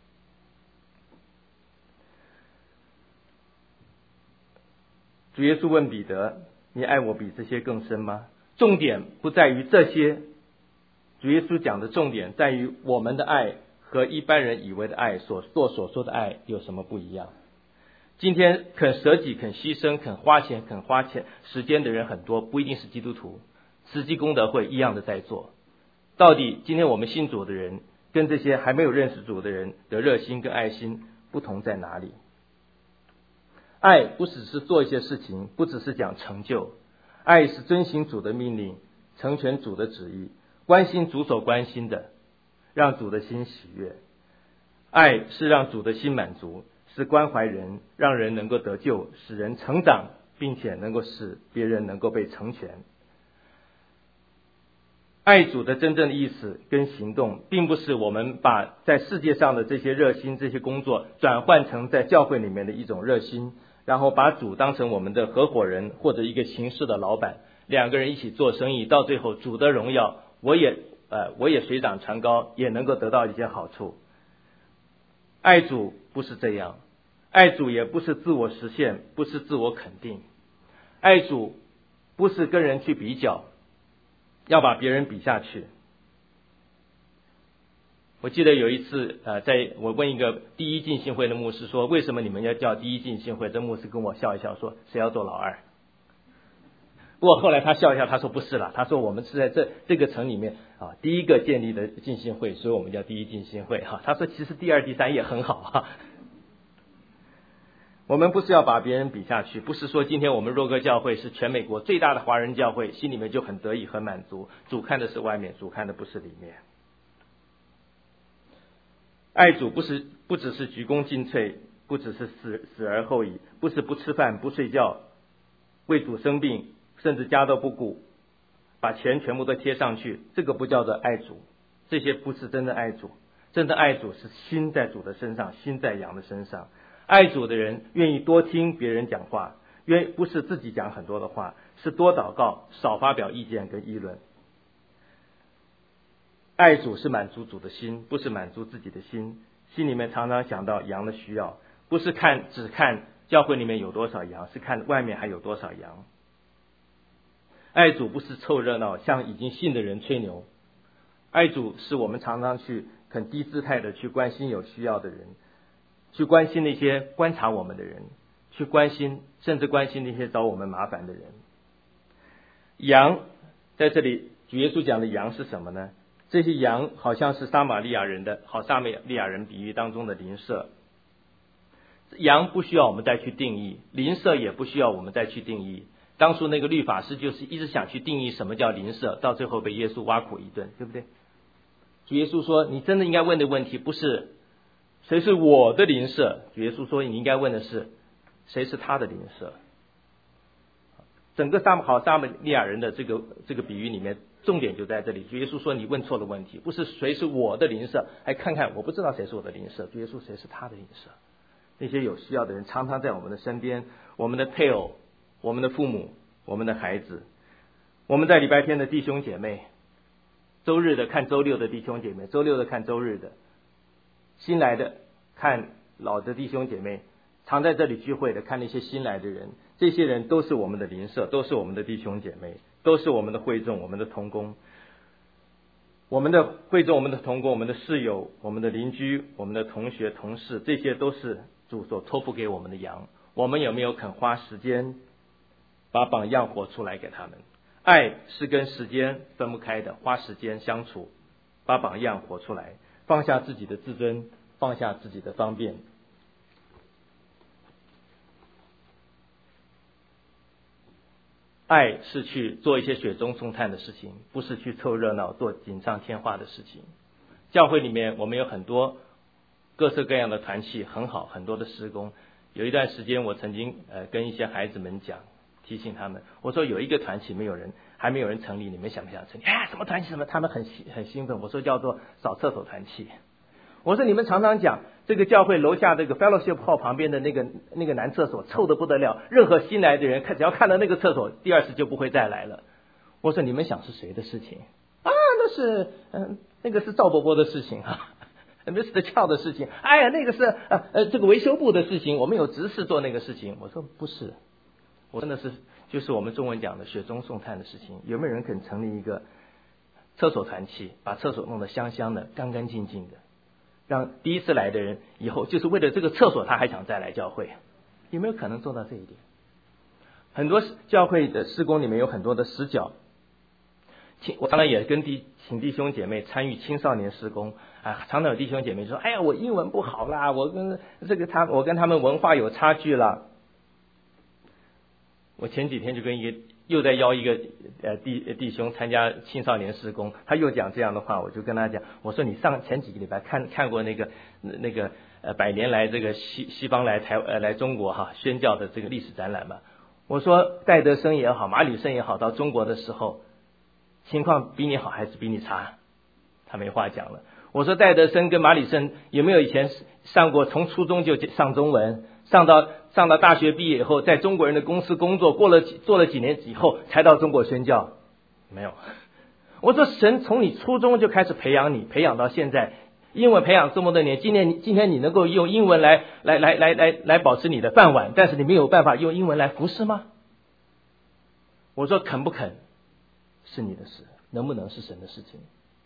主耶稣问彼得，你爱我比这些更深吗？重点不在于这些，主耶稣讲的重点在于我们的爱和一般人以为的爱所做所说的爱有什么不一样。今天肯舍己肯牺牲肯花钱肯花钱时间的人很多，不一定是基督徒，慈济功德会一样的在做。到底今天我们信主的人跟这些还没有认识主的人的热心跟爱心不同在哪里？爱不只是做一些事情，不只是讲成就，爱是遵行主的命令，成全主的旨意，关心主所关心的，让主的心喜悦。爱是让主的心满足，是关怀人，让人能够得救，使人成长，并且能够使别人能够被成全。爱主的真正的意思跟行动，并不是我们把在世界上的这些热心这些工作转换成在教会里面的一种热心，然后把主当成我们的合伙人或者一个行事的老板，两个人一起做生意，到最后主的荣耀我也呃我也水涨船高，也能够得到一些好处。爱主不是这样，爱主也不是自我实现，不是自我肯定，爱主不是跟人去比较，要把别人比下去。我记得有一次呃，在我问一个第一浸信会的牧师说，为什么你们要叫第一浸信会？这牧师跟我笑一笑说，谁要做老二？ 不过后来他笑一笑，他说不是啦，他说我们是在这这个城里面啊第一个建立的浸信会，所以我们叫第一浸信会哈。他说其实第二、第三也很好哈。我们不是要把别人比下去，不是说今天我们若歌教会是全美国最大的华人教会，心里面就很得意很满足。主看的是外面，主看的不是里面。爱主不是不只是鞠躬尽瘁，不只是死死而后已，不是不吃饭不睡觉，为主生病，甚至家都不顾，把钱全部都贴上去，这个不叫做爱主，这些不是真的爱主。真的爱主是心在主的身上，心在羊的身上。爱主的人愿意多听别人讲话，愿不是自己讲很多的话，是多祷告，少发表意见跟议论。爱主是满足主的心，不是满足自己的心，心里面常常想到羊的需要，不是看只看教会里面有多少羊，是看外面还有多少羊。爱主不是凑热闹，向已经信的人吹牛。爱主是我们常常去很低姿态的去关心有需要的人，去关心那些观察我们的人，去关心甚至关心那些找我们麻烦的人。羊在这里主耶稣讲的羊是什么呢？这些羊好像是撒玛利亚人的好撒玛利亚人比喻当中的邻舍。羊不需要我们再去定义，邻舍也不需要我们再去定义。当初那个律法师就是一直想去定义什么叫邻舍，到最后被耶稣挖苦一顿，对不对？主耶稣说你真的应该问的问题不是谁是我的邻舍，主耶稣说你应该问的是谁是他的邻舍。整个撒好撒玛利亚人的这个这个比喻里面，重点就在这里。主耶稣说你问错了问题，不是谁是我的邻舍，还看看我不知道谁是我的邻舍。主耶稣谁是他的邻舍？那些有需要的人常常在我们的身边，我们的配偶，我们的父母，我们的孩子，我们在礼拜天的弟兄姐妹，周日的看周六的弟兄姐妹，周六的看周日的，新来的看老的弟兄姐妹，常在这里聚会的看那些新来的人，这些人都是我们的邻舍，都是我们的弟兄姐妹，都是我们的会众，我们的同工。我们的会众，我们的同工，我们的室友，我们的邻居，我们的同学同事，这些都是主所托付给我们的羊。我们有没有肯花时间把榜样活出来给他们？爱是跟时间分不开的，花时间相处，把榜样活出来，放下自己的自尊，放下自己的方便。爱是去做一些雪中送炭的事情，不是去凑热闹做锦上添花的事情。教会里面我们有很多各式各样的团契，很好，很多的事工。有一段时间我曾经呃跟一些孩子们讲，提醒他们，我说有一个团契没有人还没有人成立，你们想不想成立？哎，什么团契什么？他们很很兴奋。我说叫做扫厕所团契。我说你们常常讲这个教会楼下这个 fellowship hall 旁边的那个那个男厕所臭得不得了，任何新来的人看只要看到那个厕所，第二次就不会再来了。我说你们想是谁的事情啊？那是嗯那个是赵伯伯的事情啊，Mister 俏的事情。哎呀，那个是呃呃这个维修部的事情，我们有执事做那个事情。我说不是，我真的是就是我们中文讲的雪中送炭的事情。有没有人肯成立一个厕所团契，把厕所弄得香香的、干干净净的？让第一次来的人以后就是为了这个厕所他还想再来教会，有没有可能做到这一点？很多教会的事工里面有很多的死角，我常常也跟弟请弟兄姐妹参与青少年事工啊，常常有弟兄姐妹说，哎呀我英文不好啦，我跟这个他我跟他们文化有差距了。我前几天就跟一个又在邀一个呃弟弟兄参加青少年事工，他又讲这样的话，我就跟他讲，我说你上前几个礼拜看看过那个那个呃百年来这个西西方来台呃来中国哈宣教的这个历史展览吗？我说戴德生也好，马里森也好，到中国的时候情况比你好还是比你差？他没话讲了。我说戴德生跟马里森有没有以前上过从初中就上中文，上到上到大学毕业以后，在中国人的公司工作，过了做了几年以后才到中国宣教？没有。我说神从你初中就开始培养你，培养到现在，英文培养这么多年，今天今天你能够用英文来来来来来来保持你的饭碗，但是你没有办法用英文来服侍吗？我说肯不肯是你的事，能不能是神的事情？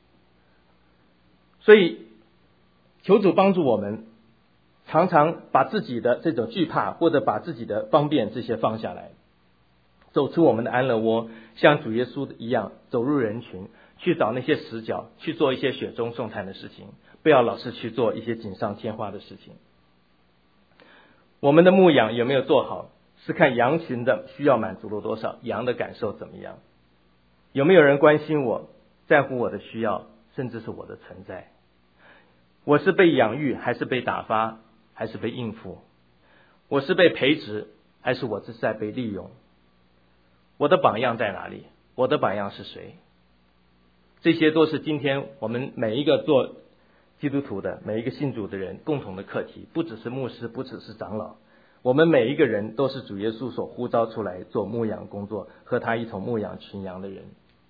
所以求主帮助我们，常常把自己的这种惧怕或者把自己的方便这些放下来， 走出我们的安乐窝，像主耶稣一样走入人群，去找那些死角，去做一些雪中送炭的事情，不要老是去做一些锦上添花的事情。我们的牧养有没有做好，是看羊群的需要满足了多少，羊的感受怎么样，有没有人关心我，在乎我的需要，甚至是我的存在。我是被养育，还是被打发，还是被应付？我是被培植，还是我是在被利用？我的榜样在哪里？我的榜样是谁？这些都是今天我们每一个做基督徒的，每一个信主的人共同的课题，不只是牧师，不只是长老，我们每一个人都是主耶稣所呼召出来做牧养工作，和他一同牧养群羊的人。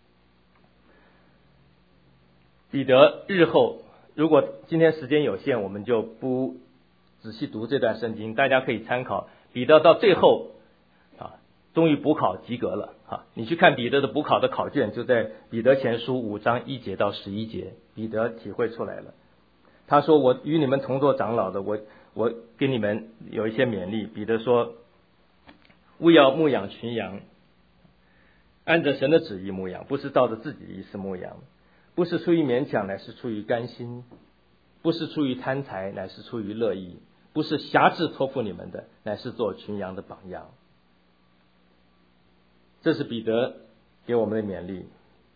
彼得日后，如果今天时间有限，我们就不仔细读这段圣经，大家可以参考。彼得到最后啊，终于补考及格了啊！你去看彼得的补考的考卷，就在彼得前书五章一节到十一节，彼得体会出来了。他说：“我与你们同作长老的，我我给你们有一些勉励。”彼得说：“务要牧养群羊，按着神的旨意牧养，不是照着自己的意思牧养，不是出于勉强，乃是出于甘心；不是出于贪财，乃是出于乐意；不是辖制托付你们的，乃是做群羊的榜样。”这是彼得给我们的勉励。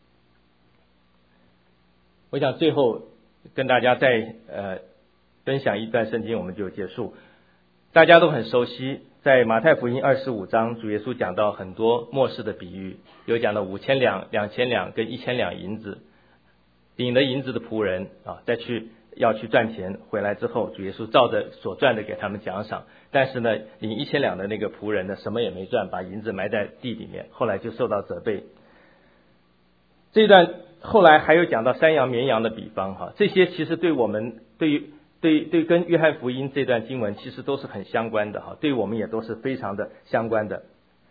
我想最后跟大家再呃分享一段圣经，我们就结束。大家都很熟悉，在马太福音二十五章，主耶稣讲到很多末世的比喻，有讲到五千两、两千两跟一千两银子，领了银子的仆人啊，再去要去赚钱，回来之后，主耶稣照着所赚的给他们奖赏。但是呢，领一千两的那个仆人呢，什么也没赚，把银子埋在地里面，后来就受到责备。这段后来还有讲到山羊绵羊的比方哈，这些其实对我们对于对对跟约翰福音这段经文其实都是很相关的哈，对我们也都是非常的相关的。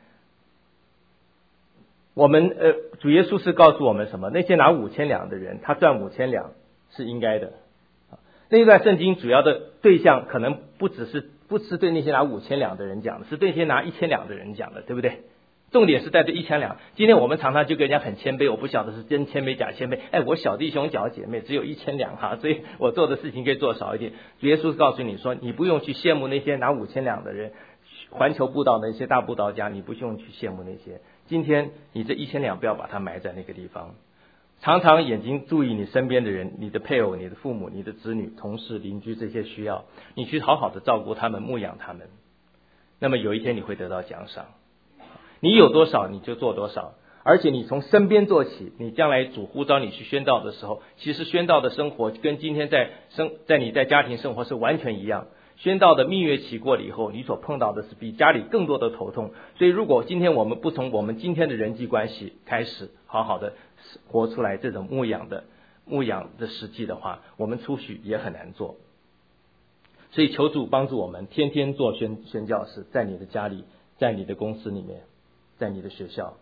我们呃，主耶稣是告诉我们什么？那些拿五千两的人，他赚五千两是应该的。那一段圣经主要的对象可能不只是不是对那些拿五千两的人讲的，是对那些拿一千两的人讲的，对不对？重点是在对一千两。今天我们常常就跟人家很谦卑，我不晓得是真谦卑假谦卑。哎，我小弟兄小姐妹只有一千两哈，所以我做的事情可以做少一点。主耶稣告诉你说，你不用去羡慕那些拿五千两的人，环球布道的那些大布道家，你不用去羡慕那些。今天你这一千两不要把它埋在那个地方，常常眼睛注意你身边的人，你的配偶、你的父母、你的子女、同事、邻居这些需要，你去好好的照顾他们，牧养他们。那么有一天你会得到奖赏。你有多少你就做多少，而且你从身边做起，你将来主呼召你去宣道的时候，其实宣道的生活跟今天在生在你在家庭生活是完全一样。宣道的蜜月期过了以后，你所碰到的是比家里更多的头痛。所以如果今天我们不从我们今天的人际关系开始好好的活出来这种牧养的牧养的实际的话，我们出去也很难做。所以求主帮助我们，天天做宣宣教士，在你的家里，在你的公司里面，在你的学校，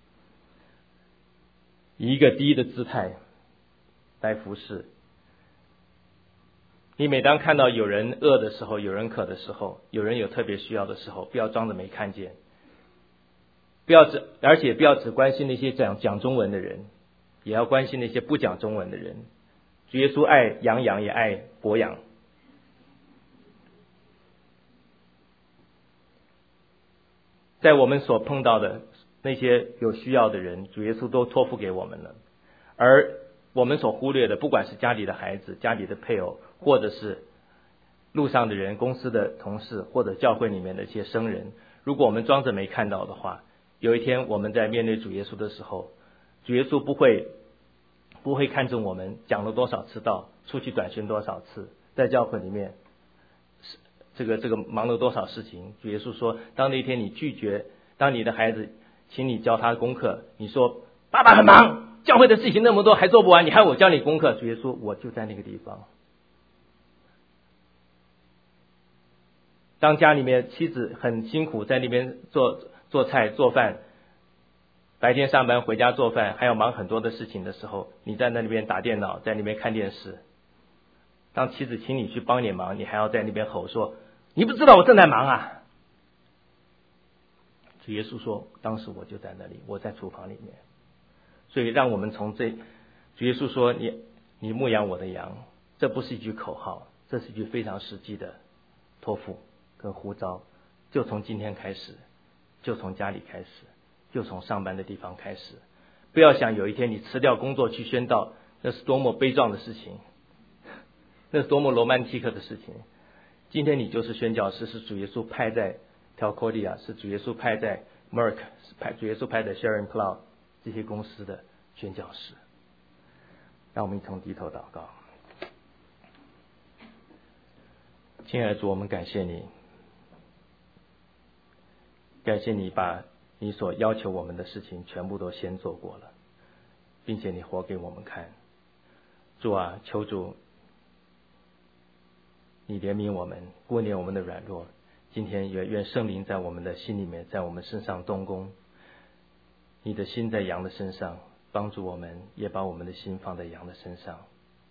以一个低的姿态来服侍。你每当看到有人饿的时候，有人渴的时候，有人有特别需要的时候，不要装着没看见，不要只而且不要只关心那些讲讲中文的人，也要关心那些不讲中文的人。主耶稣爱羊羊也爱伯羊。在我们所碰到的那些有需要的人，主耶稣都托付给我们了。而我们所忽略的，不管是家里的孩子、家里的配偶，或者是路上的人、公司的同事，或者教会里面的一些生人，如果我们装着没看到的话，有一天我们在面对主耶稣的时候，主耶稣不会不会看重我们讲了多少次道，出去短宣多少次，在教会里面这个这个忙了多少事情。主耶稣说，当那天你拒绝，当你的孩子请你教他功课，你说爸爸很忙，教会的事情那么多还做不完，你还要我教你功课。主耶稣，我就在那个地方。当家里面妻子很辛苦在那边做做菜做饭，白天上班回家做饭，还要忙很多的事情的时候，你在那边打电脑，在那边看电视。当妻子请你去帮点忙，你还要在那边吼说，你不知道我正在忙啊。 主耶稣说，当时我就在那里，我在厨房里面。所以让我们从这，主耶稣说，你你牧养我的羊，这不是一句口号，这是一句非常实际的托付跟呼召。就从今天开始，就从家里开始，就从上班的地方开始。不要想有一天你辞掉工作去宣道，那是多么悲壮的事情，那是多么罗曼蒂克的事情。今天你就是宣教师，是主耶稣派在 Telcordia， 是主耶稣派在 Merck， 是派主耶稣派在 Sharon Cloud 这些公司的宣教师。让我们一同低头祷告。亲爱的主，我们感谢你，感谢你把你所要求我们的事情全部都先做过了，并且你活给我们看。主啊，求主你怜悯我们，顾念我们的软弱。今天也愿圣灵在我们的心里面，在我们身上动工。你的心在羊的身上，帮助我们，也把我们的心放在羊的身上。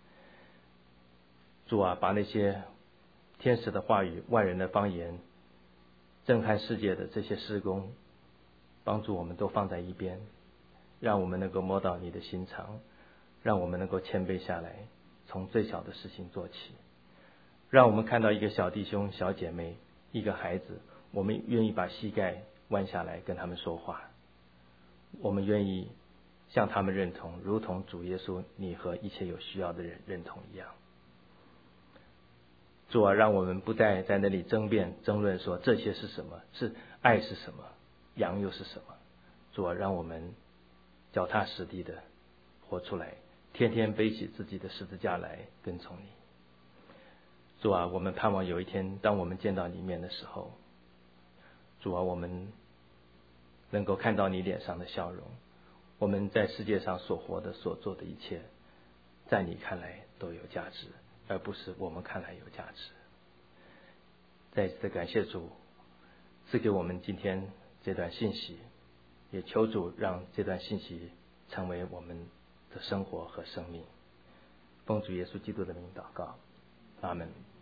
主啊，把那些天使的话语、万人的方言、震撼世界的这些事工，帮助我们都放在一边，让我们能够摸到你的心肠，让我们能够谦卑下来，从最小的事情做起。让我们看到一个小弟兄、小姐妹，一个孩子，我们愿意把膝盖弯下来跟他们说话，我们愿意向他们认同，如同主耶稣你和一切有需要的人认同一样。主啊，让我们不再在那里争辩争论说这些是什么，是爱是什么，羊又是什么。主啊，让我们脚踏实地的活出来，天天背起自己的十字架来跟从你。主啊，我们盼望有一天当我们见到你面的时候，主啊，我们能够看到你脸上的笑容，我们在世界上所活的所做的一切，在你看来都有价值，而不是我们看来有价值。再次的感谢主赐给我们今天这段信息，也求主让这段信息成为我们的生活和生命。奉主耶稣基督的名祷告，阿们。